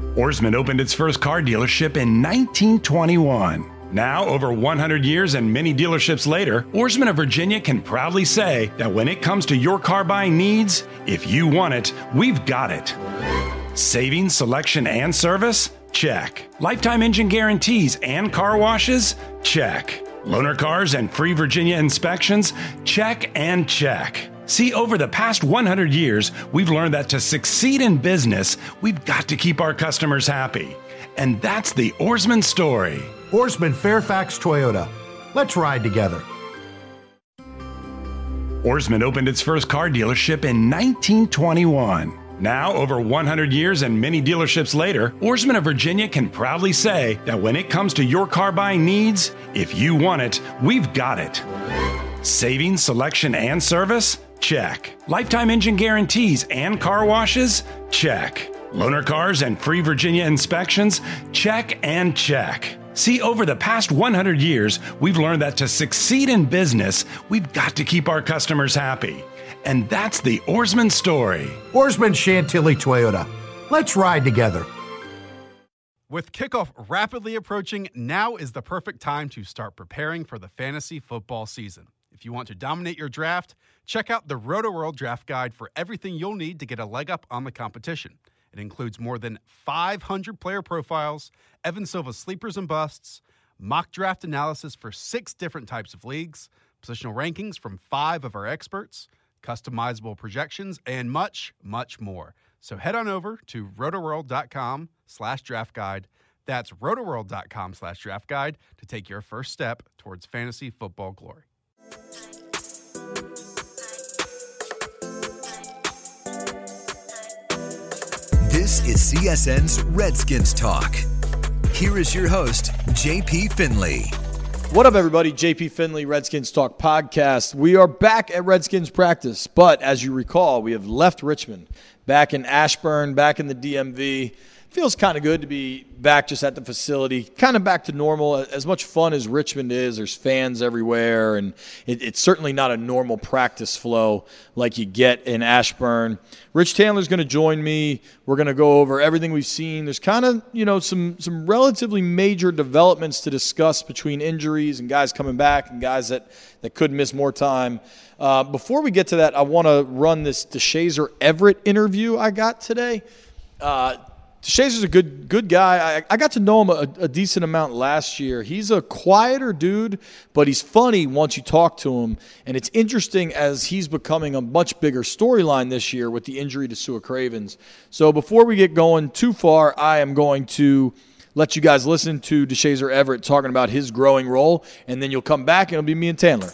Oarsman opened its first car dealership in 1921. Now, over 100 years and many dealerships later, Oarsman of Virginia can proudly say that when it comes to your car buying needs, if you want it, we've got it. Savings, selection, and service? Check. Lifetime engine guarantees and car washes? Check. Loaner cars and free Virginia inspections? Check and check. See, over the past 100 years, we've learned that to succeed in business, we've got to keep our customers happy. And that's the Oarsman story. Oarsman Fairfax Toyota. Let's ride together. Oarsman opened its first car dealership in 1921. Now, over 100 years and many dealerships later, Oarsman of Virginia can proudly say that when it comes to your car buying needs, if you want it, we've got it. Savings, selection, and service? Check. Lifetime engine guarantees and car washes? Check. Loaner cars and free Virginia inspections? Check and check. See, over the past 100 years, we've learned that to succeed in business, we've got to keep our customers happy. And that's the Oarsman story. Oarsman Chantilly Toyota. Let's ride together. With kickoff rapidly approaching, now is the perfect time to start preparing for the fantasy football season. If you want to dominate your draft, check out the Roto-World Draft Guide for everything you'll need to get a leg up on the competition. It includes more than 500 player profiles, Evan Silva sleepers and busts, mock draft analysis for 6 different types of leagues, positional rankings from 5 of our experts, customizable projections, and much, much more. So head on over to rotoworld.com/draft guide. That's rotoworld.com/draft guide to take your first step towards fantasy football glory. This is CSN's Redskins Talk. Here is your host, JP Finley. What up, everybody? JP Finley, Redskins Talk podcast. We are back at Redskins practice, but as you recall, we have left Richmond, back in Ashburn, back in the DMV. Feels kind of good to be back just at the facility, kind of back to normal. As much fun as Richmond is, there's fans everywhere, and it's certainly not a normal practice flow like you get in Ashburn. Rich Taylor's going to join me. We're going to go over everything we've seen. There's kind of, some relatively major developments to discuss between injuries and guys coming back and guys that could miss more time. Before we get to that, I want to run this Deshazor Everett interview I got today. Deshazor's a good guy. I got to know him a decent amount last year. He's a quieter dude, but he's funny once you talk to him. And it's interesting as he's becoming a much bigger storyline this year with the injury to Sua Cravens. So before we get going too far, I am going to let you guys listen to Deshazor Everett talking about his growing role, and then you'll come back and it'll be me and Taylor.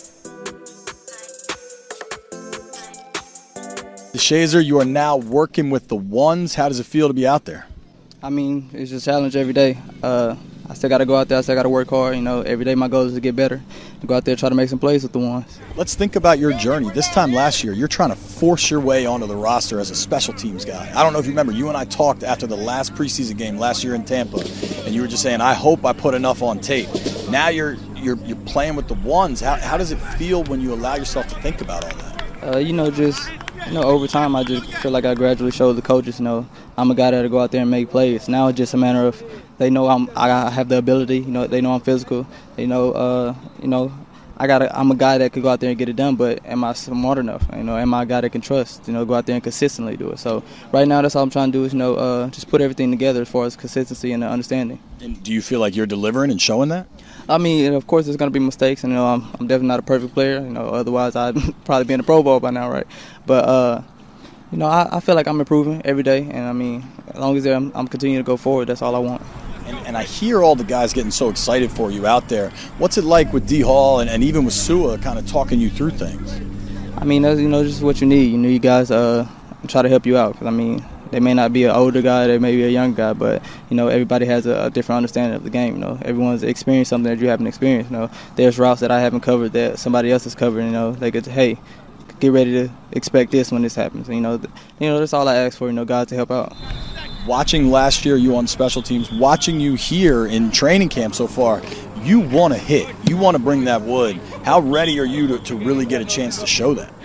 Deshazor, you are now working with the Ones. How does it feel to be out there? I mean, it's a challenge every day. I still got to go out there. I still got to work hard. Every day my goal is to get better, to go out there and try to make some plays with the Ones. Let's think about your journey. This time last year, you're trying to force your way onto the roster as a special teams guy. I don't know if you remember, you and I talked after the last preseason game last year in Tampa, and you were just saying, I hope I put enough on tape. Now you're playing with the Ones. How does it feel when you allow yourself to think about all that? Over time, I just feel like I gradually showed the coaches, I'm a guy that'll go out there and make plays. Now it's just a matter of they know I have the ability. They know I'm physical. They know, I'm a guy that could go out there and get it done. But am I smart enough? Am I a guy that can trust? Go out there and consistently do it. So right now, that's all I'm trying to do is just put everything together as far as consistency and understanding. And do you feel like you're delivering and showing that? I mean, of course, there's going to be mistakes, and I'm definitely not a perfect player. Otherwise I'd probably be in the Pro Bowl by now, right? But I feel like I'm improving every day, and I mean, as long as I'm continuing to go forward, that's all I want. And I hear all the guys getting so excited for you out there. What's it like with D Hall and even with Sua, kind of talking you through things? I mean, that's just what you need. You guys try to help you out, because I mean, they may not be an older guy, they may be a young guy, but everybody has a different understanding of the game. Everyone's experienced something that you haven't experienced. There's routes that I haven't covered that somebody else has covered. They get to, hey, get ready to expect this when this happens. That's all I ask for. Guys to help out. Watching last year you on special teams, watching you here in training camp so far, you want to hit. You want to bring that wood. How ready are you to really get a chance to show that?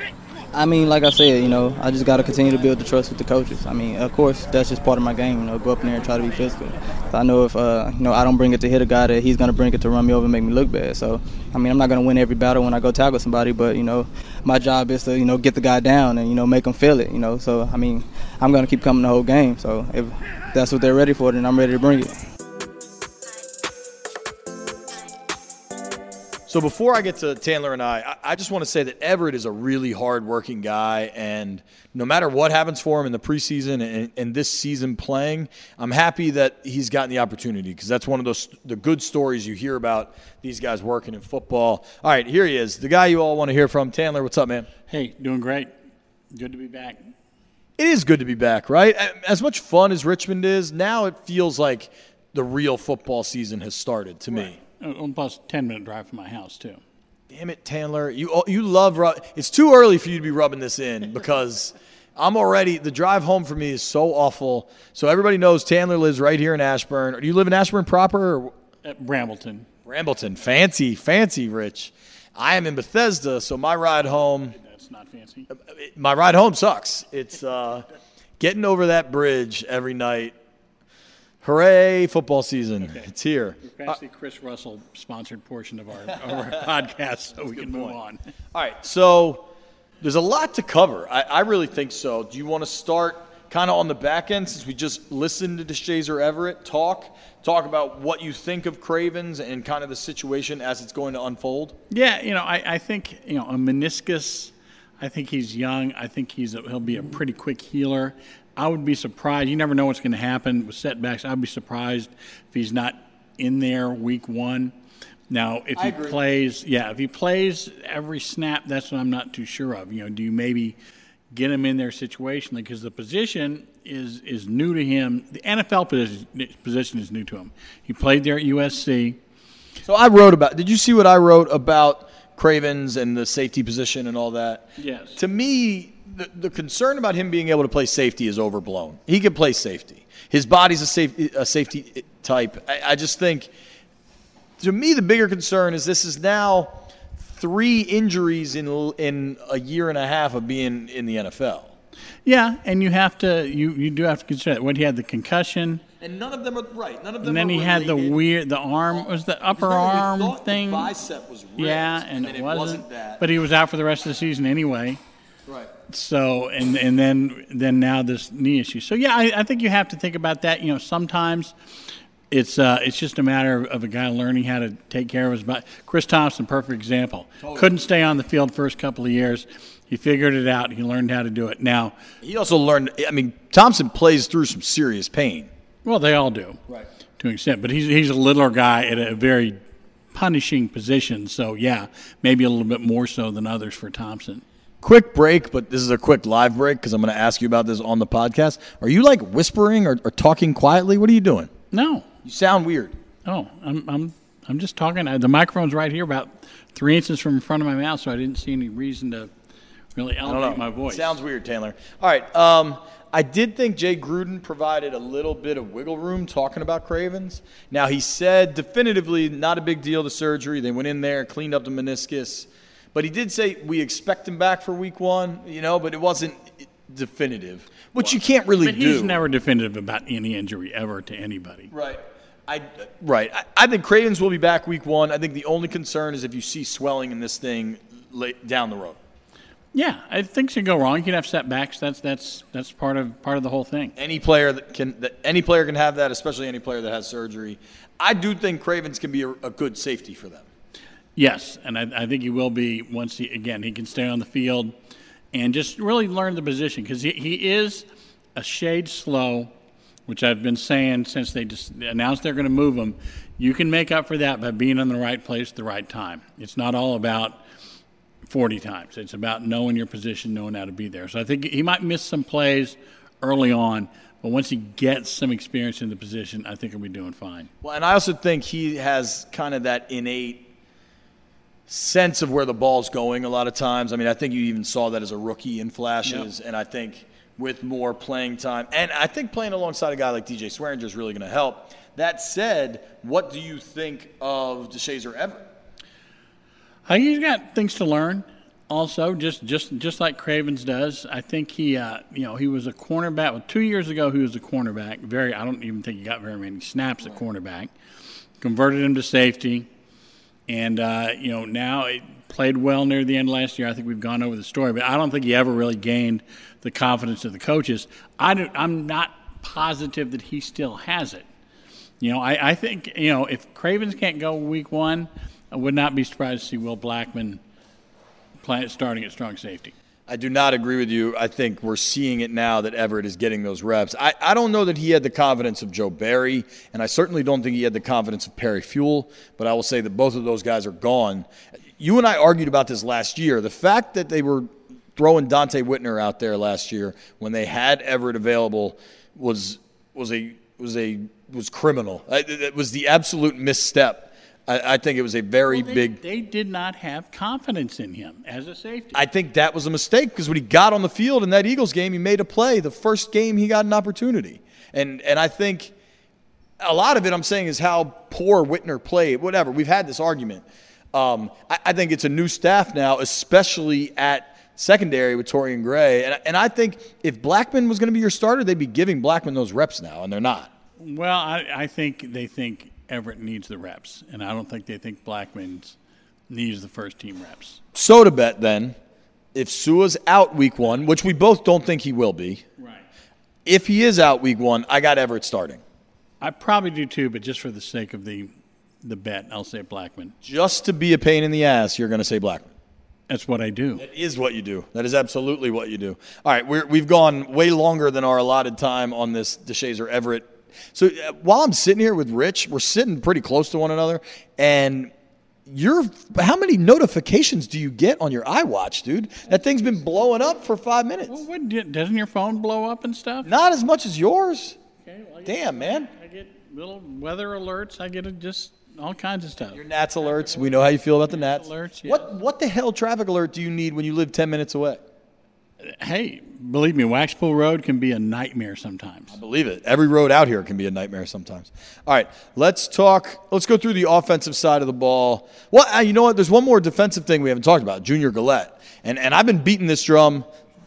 I mean, like I said, I just got to continue to build the trust with the coaches. I mean, of course, that's just part of my game, go up in there and try to be physical. I know if, I don't bring it to hit a guy, that he's going to bring it to run me over and make me look bad. So, I mean, I'm not going to win every battle when I go tackle somebody, but, my job is to, get the guy down and, make him feel it, So, I mean, I'm going to keep coming the whole game. So, if that's what they're ready for, then I'm ready to bring it. So before I get to Tandler and I just want to say that Everett is a really hard-working guy, and no matter what happens for him in the preseason and this season playing, I'm happy that he's gotten the opportunity, because that's one of the good stories you hear about these guys working in football. All right, here he is, the guy you all want to hear from. Tandler, what's up, man? Hey, doing great. Good to be back. It is good to be back, right? As much fun as Richmond is, now it feels like the real football season has started to me. Plus 10-minute drive from my house, too. Damn it, Tandler. You love it's too early for you to be rubbing this in, because the drive home for me is so awful. So everybody knows Tandler lives right here in Ashburn. Or do you live in Ashburn proper? Or? At Brambleton. Brambleton. Fancy, Rich. I am in Bethesda, so my ride home. That's not fancy. My ride home sucks. It's getting over that bridge every night. Hooray, football season. Okay. It's here. We're past the Chris Russell sponsored portion of our podcast, so we can move on. All right, so there's a lot to cover. I really think so. Do you want to start kind of on the back end, since we just listened to Deshazor Everett talk about what you think of Cravens and kind of the situation as it's going to unfold? Yeah, I think, a meniscus, I think he's young. I think he'll be a pretty quick healer. I would be surprised. You never know what's going to happen with setbacks. I'd be surprised if he's not in there week one. Now, if he plays every snap, that's what I'm not too sure of. Do you maybe get him in there situationally, because the position is new to him. The NFL position is new to him. He played there at USC. So did you see what I wrote about Cravens and the safety position and all that? Yes. To me, the concern about him being able to play safety is overblown. He can play safety. His body's a safety type. I just think, to me, the bigger concern is this is now 3 injuries in a year and a half of being in the NFL. Yeah, and you do have to consider that. When he had the concussion. And none of them are right. None of them. And then he had the arm, was the upper arm thing. The bicep was ripped, yeah, and it wasn't that. But he was out for the rest of the season anyway. Right. So and then now this knee issue. So yeah, I think you have to think about that. Sometimes it's just a matter of a guy learning how to take care of his body. Chris Thompson, perfect example. Totally. Couldn't stay on the field first couple of years. He figured it out. He learned how to do it. Now he also learned. I mean, Thompson plays through some serious pain. Well, they all do, right, to an extent. But he's a littler guy at a very punishing position. So yeah, maybe a little bit more so than others for Thompson. Quick break, but this is a quick live break because I'm going to ask you about this on the podcast. Are you like whispering or talking quietly? What are you doing? No. You sound weird. Oh, I'm just talking. The microphone's right here, about 3 inches from in front of my mouth, so I didn't see any reason to really elevate my voice. Sounds weird, Tandler. All right. I did think Jay Gruden provided a little bit of wiggle room talking about Cravens. Now, he said definitively not a big deal, the surgery. They went in there, cleaned up the meniscus. But he did say we expect him back for week one, but it wasn't definitive, which you can't really do. But he's never definitive about any injury ever to anybody. Right. I think Cravens will be back week one. I think the only concern is if you see swelling in this thing down the road. Yeah, things can go wrong. You can have setbacks. That's part of the whole thing. Any player can have that, especially any player that has surgery. I do think Cravens can be a good safety for them. Yes, and I think he will be once he can stay on the field and just really learn the position, because he is a shade slow, which I've been saying since they just announced they're going to move him. You can make up for that by being in the right place at the right time. It's not all about 40 times. It's about knowing your position, knowing how to be there. So I think he might miss some plays early on, but once he gets some experience in the position, I think he'll be doing fine. Well, and I also think he has kind of that innate sense of where the ball's going a lot of times. I mean, I think you even saw that as a rookie in flashes, and I think with more playing time, and I think playing alongside a guy like DJ Swearinger is really going to help. That said, what do you think of Deshazor Everett? He's got things to learn. Also, just like Cravens does, I think he was a cornerback. Well, 2 years ago, he was a cornerback. I don't even think he got very many snaps at cornerback. Converted him to safety, and now it played well near the end of last year. I think we've gone over the story, but I don't think he ever really gained the confidence of the coaches. I'm not positive that he still has it. I think if Cravens can't go week 1, I would not be surprised to see Will Blackman starting at strong safety. I do not agree with you. I think we're seeing it now that Everett is getting those reps. I don't know that he had the confidence of Joe Barry, and I certainly don't think he had the confidence of Perry Fuel, but I will say that both of those guys are gone. You and I argued about this last year. The fact that they were throwing Dante Whitner out there last year when they had Everett available was criminal. It was the absolute misstep. I think it was a very big. They did not have confidence in him as a safety. I think that was a mistake because when he got on the field in that Eagles game, he made a play. The first game he got an opportunity, and I think a lot of it I'm saying is how poor Whitner played. Whatever, we've had this argument. I think it's a new staff now, especially at secondary with Torian Gray, and I think if Blackman was going to be your starter, they'd be giving Blackman those reps now, and they're not. Well, I think they think Everett needs the reps, and I don't think they think Blackman needs the first team reps. So to bet then, if Sua's out week 1, which we both don't think he will be, right? If he is out week 1, I got Everett starting. I probably do too, but just for the sake of the bet, I'll say Blackman. Just to be a pain in the ass, you're going to say Blackman. That's what I do. That is what you do. That is absolutely what you do. All right, we've gone way longer than our allotted time on this DeShazer Everett. So while I'm sitting here with Rich, we're sitting pretty close to one another, and how many notifications do you get on your iWatch, dude? That thing's been blowing up for 5 minutes. Well, doesn't your phone blow up and stuff? Not as much as yours. Okay, well, damn, man. I get little weather alerts. I get just all kinds of stuff. Your Nats alerts. We know how you feel about the Nats. Alerts, yeah. What the hell traffic alert do you need when you live 10 minutes away? Hey, believe me, Waxpool Road can be a nightmare sometimes. I believe it. Every road out here can be a nightmare sometimes. All right, let's go through the offensive side of the ball. Well, you know what? There's one more defensive thing we haven't talked about, Junior Gillette. And I've been beating this drum.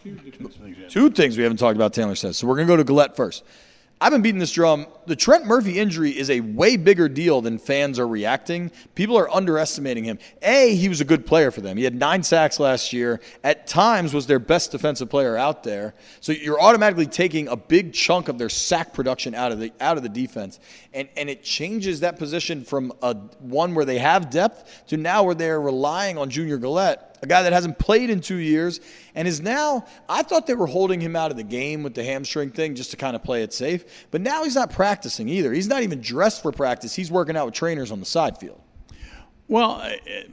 Two things we haven't talked about, Taylor says. So we're going to go to Gillette first. I've been beating this drum. The Trent Murphy injury is a way bigger deal than fans are reacting. People are underestimating him. He was a good player for them. He had 9 sacks last year. At times was their best defensive player out there. So you're automatically taking a big chunk of their sack production out of the defense. And it changes that position from one where they have depth to now where they're relying on Junior Gillette, a guy that hasn't played in 2 years and is now, I thought they were holding him out of the game with the hamstring thing just to kind of play it safe. But now he's not practicing either. He's not even dressed for practice. He's working out with trainers on the side field. Well,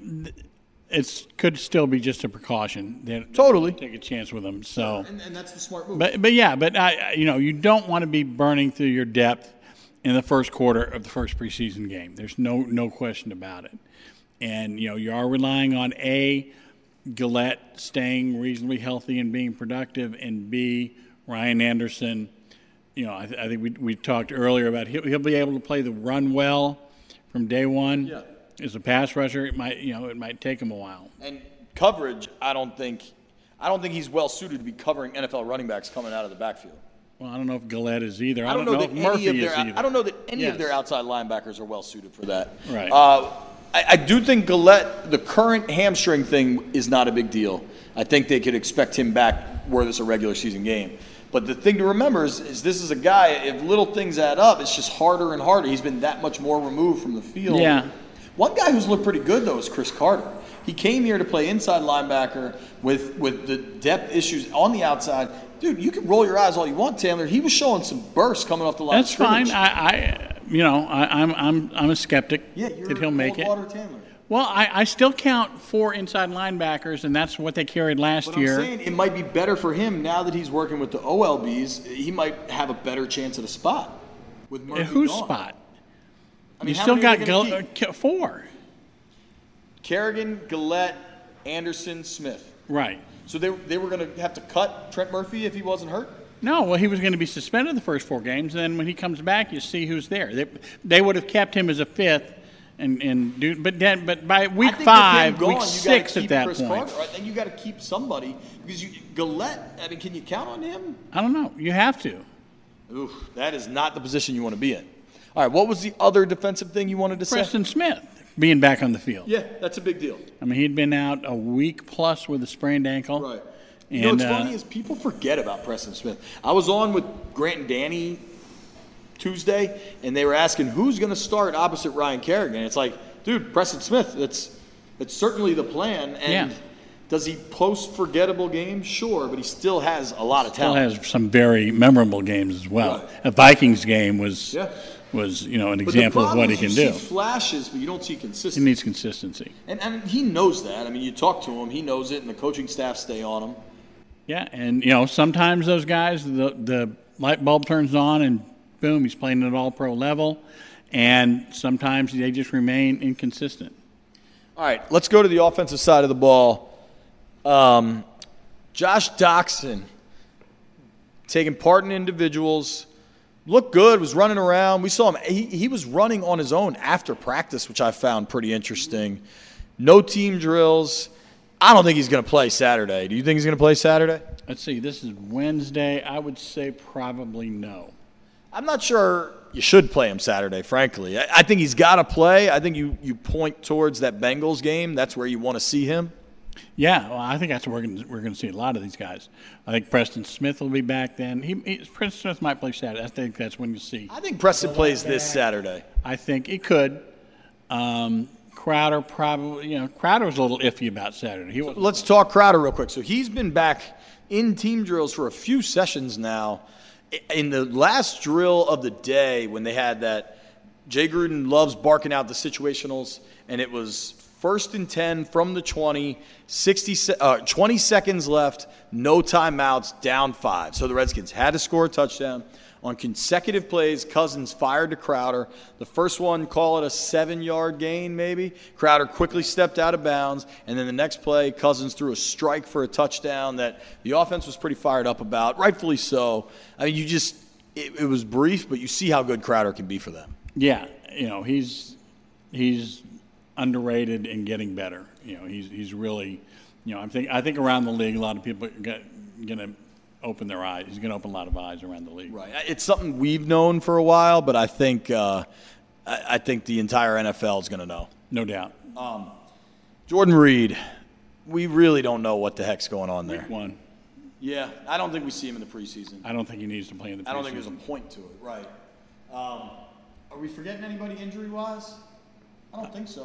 it could still be just a precaution. They totally take a chance with him. So, and that's the smart move. But you don't want to be burning through your depth in the first quarter of the first preseason game. There's no question about it. And you are relying on Gillette staying reasonably healthy and being productive, and B, Ryan Anderson. I think we talked earlier about he'll be able to play the run well from day one. Yeah. As a pass rusher, it might take him a while. And coverage, I don't think he's well suited to be covering NFL running backs coming out of the backfield. Well, I don't know if Gillette is either. I don't know if Murphy is either. I don't know that any of their outside linebackers are well suited for that. Right. I do think Gillette, the current hamstring thing is not a big deal. I think they could expect him back were this a regular season game. But the thing to remember is this is a guy, if little things add up, it's just harder and harder. He's been that much more removed from the field. Yeah. One guy who's looked pretty good, though, is Chris Carter. He came here to play inside linebacker with the depth issues on the outside. Dude, you can roll your eyes all you want, Taylor. He was showing some bursts coming off the line. That's fine. I'm a skeptic that he'll make it. Taylor. Well, I still count 4 inside linebackers, and that's what they carried last year. I'm saying it might be better for him now that he's working with the OLBs. He might have a better chance at a spot with Murphy Whose gone. spot? I mean, you still got 4. Kerrigan, Gillette, Anderson, Smith. Right. So they were going to have to cut Trent Murphy if he wasn't hurt? No, well, he was going to be suspended the first 4 games, and then when he comes back, you see who's there. They would have kept him as a 5th and do. But by week I think 5, with him gone, week you 6 gotta at that Chris point. Carter. I think you got to keep somebody because Gillette. I mean, can you count on him? I don't know. You have to. Ooh, that is not the position you want to be in. All right, what was the other defensive thing you wanted to say? Preston Smith being back on the field. Yeah, that's a big deal. I mean, he'd been out a week plus with a sprained ankle. Right. And, You know what's funny is people forget about Preston Smith. I was on with Grant and Danny Tuesday, and they were asking who's going to start opposite Ryan Kerrigan. It's like, dude, Preston Smith. That's certainly the plan. And does he post forgettable games? Sure, but he still has a lot of Still talent. has some very memorable games as well. Right. A Vikings game was an But the example of problem what he is can you do. see flashes, but you don't see He consistency. needs consistency. And he knows that. I mean, you talk to him, he knows it, and the coaching staff stay on him. Yeah, and sometimes those guys, the light bulb turns on and boom, he's playing at all-pro level, and sometimes they just remain inconsistent. All right, let's go to the offensive side of the ball. Josh Doxson taking part in individuals, looked good, was running around. We saw him. He was running on his own after practice, which I found pretty interesting. No team drills. I don't think he's going to play Saturday. Do you think he's going to play Saturday? Let's see, this is Wednesday. I would say probably no. I'm not sure you should play him Saturday, frankly. I think he's got to play. I think you point towards that Bengals game. That's where you want to see him. Yeah, well, I think that's where we're going to see a lot of these guys. I think Preston Smith will be back then. Preston Smith might play Saturday. I think that's when you see. I think Preston plays this Saturday. I think he could. Crowder probably, Crowder was a little iffy about Saturday. Let's talk Crowder real quick. So he's been back in team drills for a few sessions now. In the last drill of the day when they had that, Jay Gruden loves barking out the situationals, and it was 1st and 10 from the 20, 20 seconds left, no timeouts, down 5. So the Redskins had to score a touchdown. On consecutive plays, Cousins fired to Crowder. The first one, call it a 7-yard gain maybe. Crowder quickly stepped out of bounds. And then the next play, Cousins threw a strike for a touchdown that the offense was pretty fired up about, rightfully so. I mean, it was brief, but you see how good Crowder can be for them. Yeah, he's underrated and getting better. He's really, I think around the league a lot of people are going to open their eyes. He's going to open a lot of eyes around the league. Right. It's something we've known for a while, but I think the entire NFL is going to know. No doubt. Jordan Reed, we really don't know what the heck's going on there. Week 1. Yeah, I don't think we see him in the preseason. I don't think he needs to play in the preseason. I don't think there's a point to it. Right. Are we forgetting anybody injury-wise? I don't think so,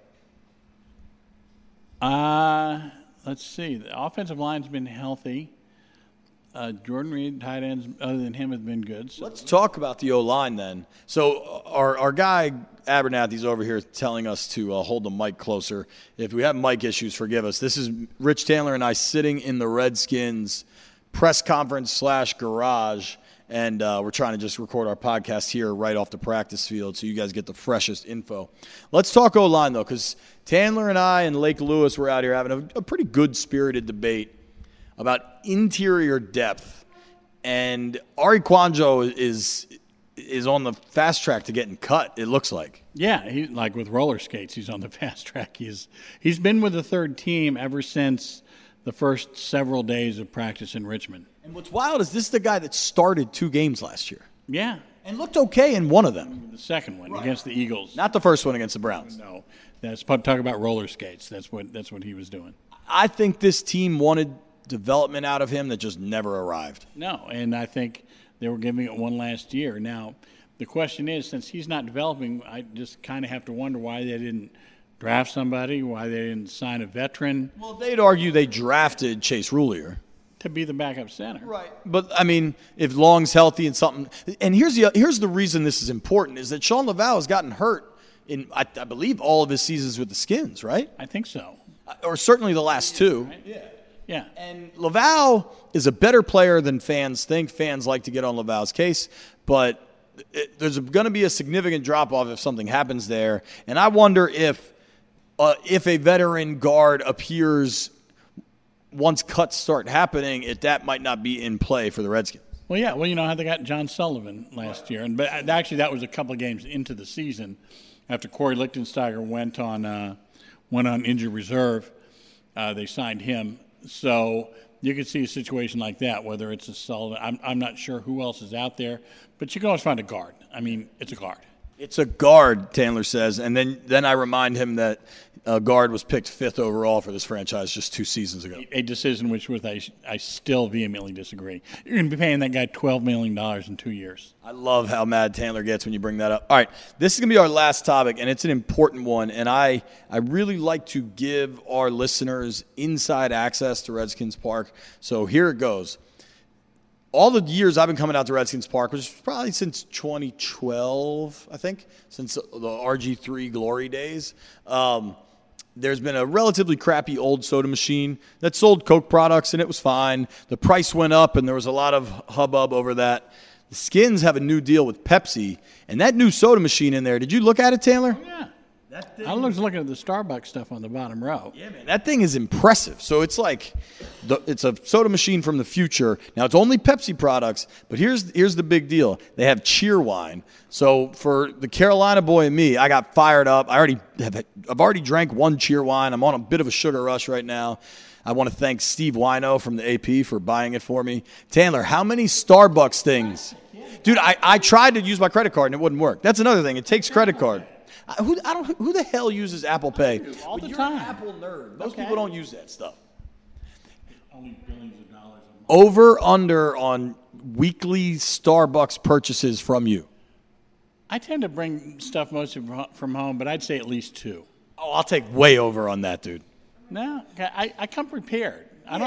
right? Let's see. The offensive line's been healthy. Jordan Reed, tight ends, other than him, have been good. So. Let's talk about the O-line then. So our guy Abernathy's over here telling us to hold the mic closer. If we have mic issues, forgive us. This is Rich Taylor and I sitting in the Redskins press conference / garage, and we're trying to just record our podcast here right off the practice field so you guys get the freshest info. Let's talk O-line, though, because Taylor and I and Lake Lewis were out here having a pretty good-spirited debate about interior depth, and Ari Kwanjo is on the fast track to getting cut, it looks like. Yeah, he's like with roller skates, he's on the fast track. He's been with the third team ever since the first several days of practice in Richmond. And what's wild is this is the guy that started 2 games last year. Yeah. And looked okay in one of them. The second one against the Eagles. Not the first one against the Browns. No. Talk about roller skates. That's what he was doing. I think this team wanted development out of him that just never arrived. No, and I think they were giving it one last year. Now, the question is, since he's not developing, I just kind of have to wonder why they didn't draft somebody, why they didn't sign a veteran. Well, they'd argue they drafted Chase Rulier to be the backup center. Right. But, I mean, if Long's healthy and something – and here's the reason this is important is that Sean Laval has gotten hurt in, I believe, all of his seasons with the Skins, right? I think so. Or certainly the last 2. Right? Yeah. And Laval is a better player than fans think. Fans like to get on Laval's case, but there's going to be a significant drop-off if something happens there. And I wonder if a veteran guard appears once cuts start happening, that might not be in play for the Redskins. Well, yeah. Well, you know how they got John Sullivan last year, but actually that was a couple of games into the season, after Corey Lichtensteiger went on injured reserve. They signed him, so you could see a situation like that, whether it's a Sullivan. I'm not sure who else is out there, but you can always find a guard. I mean, it's a guard. It's a guard, Taylor says, and then I remind him that a guard was picked 5th overall for this franchise just 2 seasons ago. A decision which I still vehemently disagree. You're going to be paying that guy $12 million in 2 years. I love how mad Taylor gets when you bring that up. All right, this is going to be our last topic, and it's an important one, and I really like to give our listeners inside access to Redskins Park, so here it goes. All the years I've been coming out to Redskins Park, which is probably since 2012, I think, since the RG3 glory days, there's been a relatively crappy old soda machine that sold Coke products, and it was fine. The price went up, and there was a lot of hubbub over that. The Skins have a new deal with Pepsi, and that new soda machine in there, did you look at it, Taylor? Oh, yeah. I was looking at the Starbucks stuff on the bottom row. Yeah, man, that thing is impressive. So it's like it's a soda machine from the future. Now, it's only Pepsi products, but here's the big deal. They have Cheerwine. So for the Carolina boy and me, I got fired up. I've already drank 1 Cheerwine. I'm on a bit of a sugar rush right now. I want to thank Steve Wino from the AP for buying it for me. Taylor, how many Starbucks things? Dude, I tried to use my credit card, and it wouldn't work. That's another thing. It takes credit card. Who the hell uses Apple Pay? All the you're time. An Apple nerd. Most people don't use that stuff. Only billions of dollars a month. Over, under on weekly Starbucks purchases from you. I tend to bring stuff mostly from home, but I'd say at least 2. Oh, I'll take way over on that, dude. No, I come prepared. But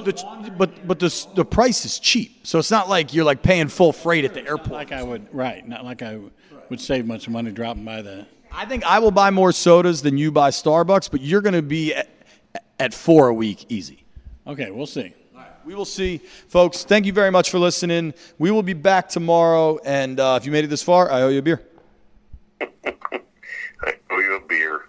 the price is cheap, so it's not like you're like paying full freight at the airport. Not like I would save much money dropping by the. I think I will buy more sodas than you buy Starbucks, but you're going to be at 4 a week easy. Okay, we'll see. All right, we will see. Folks, thank you very much for listening. We will be back tomorrow, and if you made it this far, I owe you a beer. I owe you a beer.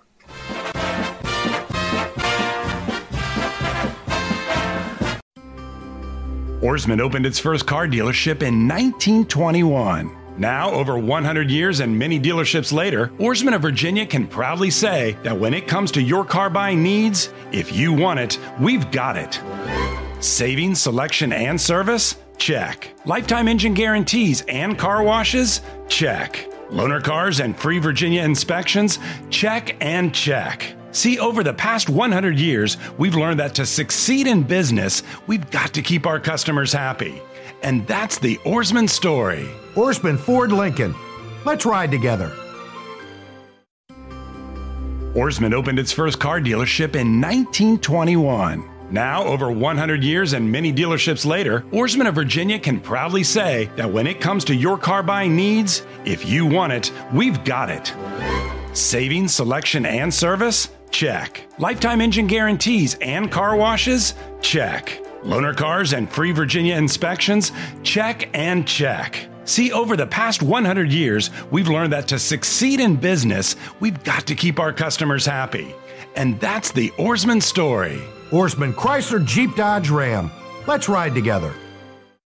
Ourisman opened its first car dealership in 1921. Now, over 100 years and many dealerships later, Ourisman of Virginia can proudly say that when it comes to your car buying needs, if you want it, we've got it. Savings, selection, and service? Check. Lifetime engine guarantees and car washes? Check. Loaner cars and free Virginia inspections? Check and check. See, over the past 100 years, we've learned that to succeed in business, we've got to keep our customers happy. And that's the Ourisman story. Ourisman Ford Lincoln. Let's ride together. Ourisman opened its first car dealership in 1921. Now, over 100 years and many dealerships later, Ourisman of Virginia can proudly say that when it comes to your car buying needs, if you want it, we've got it. Savings, selection, and service? Check. Lifetime engine guarantees and car washes? Check. Loaner cars and free Virginia inspections? Check and check. See, over the past 100 years, we've learned that to succeed in business, we've got to keep our customers happy. And that's the Ourisman story. Ourisman Chrysler Jeep Dodge Ram. Let's ride together.